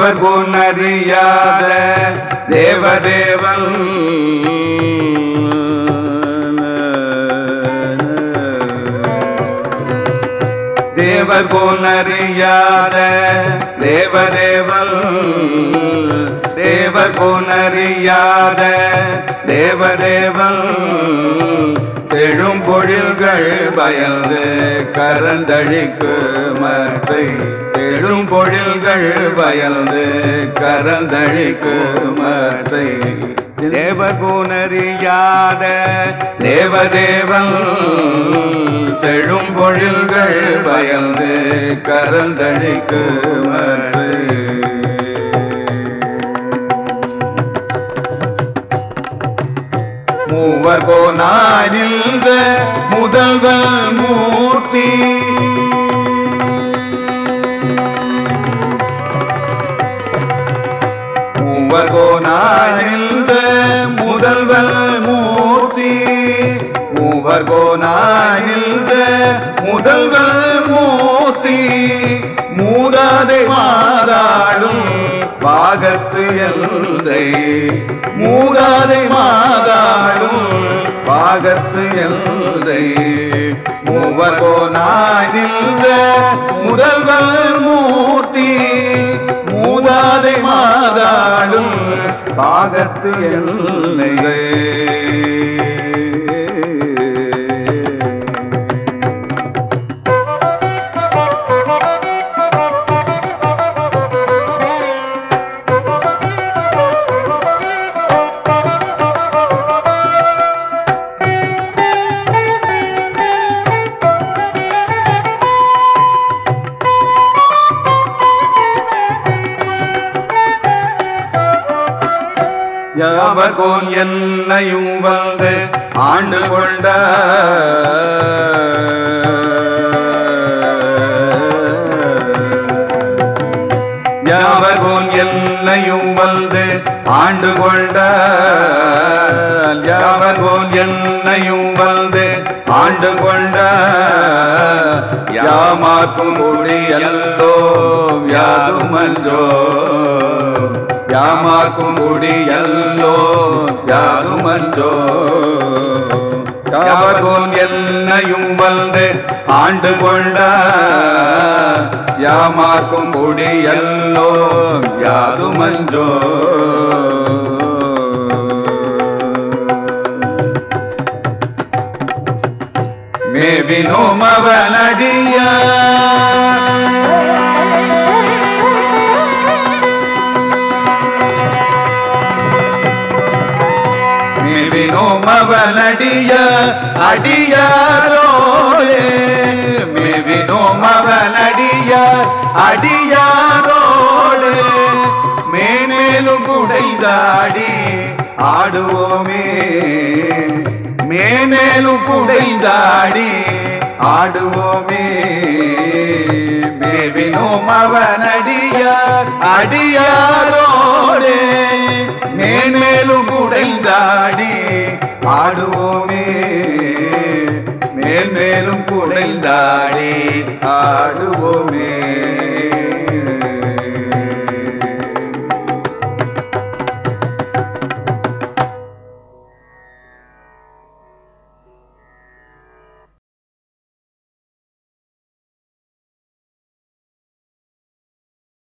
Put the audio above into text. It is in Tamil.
தேவர் குணறியாத தேவதேவன் தேவர் குணறியாத தேவதேவன் தேவர் குணறியாத தேவதேவன் செழும் பொழில்கள் பயந்து கரந்தழிக்கு மற்றை செழும் பொழில்கள் பயந்து கரந்தழிக்கு மற்றை தேவர் குணறியாத தேவதேவன் செழும் பொழில்கள் பயந்து கரந்தழிக்கு மற்றை மூவர் கோனாய் நின்ற முதல்வன் மூர்த்தி மூவர் கோனாய் நின்ற முதல்வன் மூர்த்தி மூவர் கோனாய் நின்ற முதல்வன் மூர்த்தி மூதாதை மாதாடும் பாகத்து எல்லை மூதாதை மாதாடும் பாகத்து எல்லை மூவர் கோனாய் நின்ற முதல்வர் மூர்த்தி மூதாதை மாதாடும் பாகத்து எல்லை யாவர்கோன் என்னையும் வந்து ஆண்டு கொண்ட யாவர்கோன் என்னையும் வந்து ஆண்டு கொண்ட யாவர்கோன் என்னையும் வந்து ஆண்டு கொண்ட யாமாக்கும் முடியல்லோ யாதுமஞ்சோ யாமாக்கும் முடியல்லோ யாதுமஞ்சோ யாவர்கோன் என்னையும் வந்து ஆண்டு கொண்ட யாமாக்கும் முடியல்லோ யாதுமஞ்சோ மேவினோம் அவனடியா மேவினோம் அவனடிய அடியாரோடே மேவினோம் அவனடிய அடியாரோடு மேன்மேலும் குடைந்தாடி ஆடுவோமே மேன்மேலும் குடைந்தாடி ஆடுவோமே மேவினோம் அவனடிய அடியாரோடே மேன்மேலும் குடைந்தாடி ஆடுவோமே மேன்மேலும் குடைந்தாடி ஆடுவோமே